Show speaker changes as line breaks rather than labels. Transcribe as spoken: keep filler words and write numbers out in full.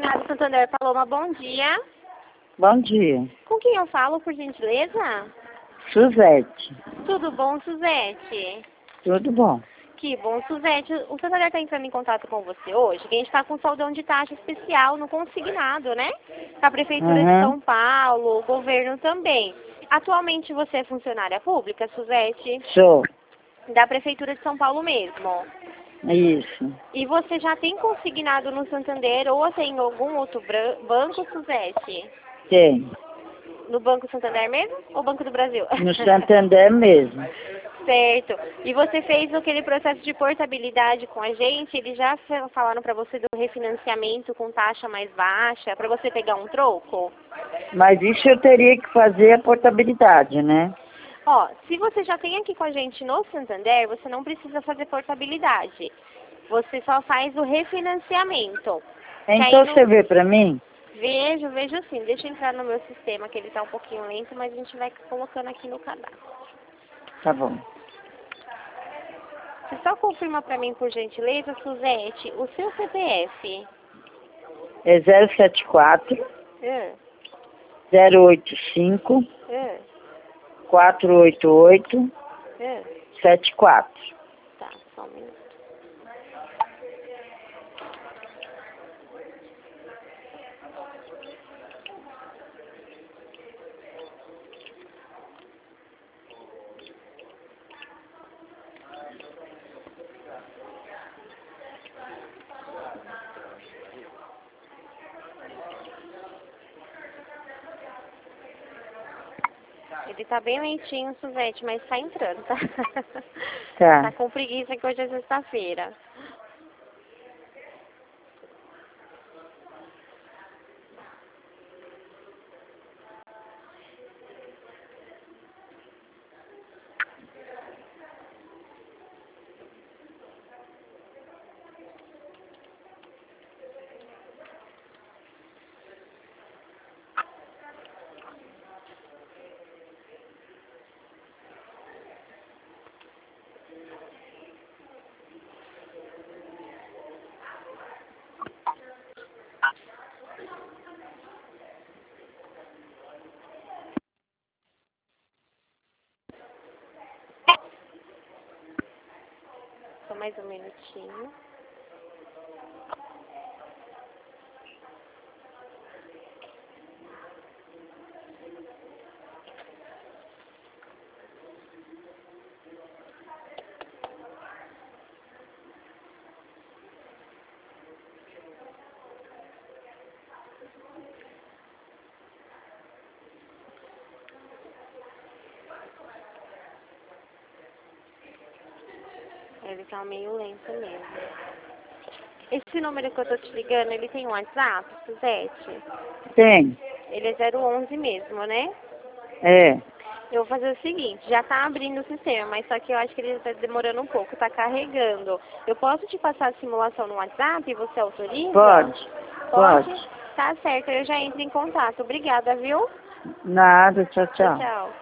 Consignado Santander, Paloma, bom dia.
Bom dia.
Com quem eu falo, por gentileza?
Suzete.
Tudo bom, Suzete?
Tudo bom.
Que bom, Suzete. O Santander está entrando em contato com você hoje, que a gente está com saudão de taxa especial no consignado, né? A Prefeitura
Uhum.
de São Paulo, o governo também. Atualmente você é funcionária pública, Suzete?
Sou.
Da Prefeitura de São Paulo mesmo.
Isso.
E você já tem consignado no Santander ou tem algum outro bran- banco, Suzete?
Tem.
No Banco Santander mesmo ou Banco do Brasil?
No Santander mesmo.
Certo. E você fez aquele processo de portabilidade com a gente? Eles já fa- falaram para você do refinanciamento com taxa mais baixa, para você pegar um troco?
Mas isso eu teria que fazer a portabilidade, né?
Ó, se você já tem aqui com a gente no Santander, você não precisa fazer portabilidade. Você só faz o refinanciamento. Que
Então
aí não-
você vê pra mim?
Vejo, vejo sim. Deixa eu entrar no meu sistema, que ele tá um pouquinho lento, mas a gente vai colocando aqui no cadastro.
Tá bom.
Você só confirma pra mim, por gentileza, Suzete, o seu C P F.
É zero sete quatro,
É,
zero oito cinco,
é,
quatro oito oito,
é.
sete quatro.
Tá, só um minuto. Ele tá bem lentinho, Suzete, mas tá entrando, tá?
Tá.
Tá com preguiça que hoje é sexta-feira. Só mais um minutinho. Ele tá meio lento mesmo. Esse número que eu tô te ligando, ele tem um WhatsApp, Suzete?
Tem.
Ele é zero onze mesmo, né?
É.
Eu vou fazer o seguinte, já tá abrindo o sistema, mas só que eu acho que ele tá demorando um pouco, tá carregando. Eu posso te passar a simulação no WhatsApp e você autoriza?
Pode.
Pode?
Pode.
Tá certo, eu já entro em contato. Obrigada, viu?
Nada. Tchau,
Tchau,
tchau.
tchau.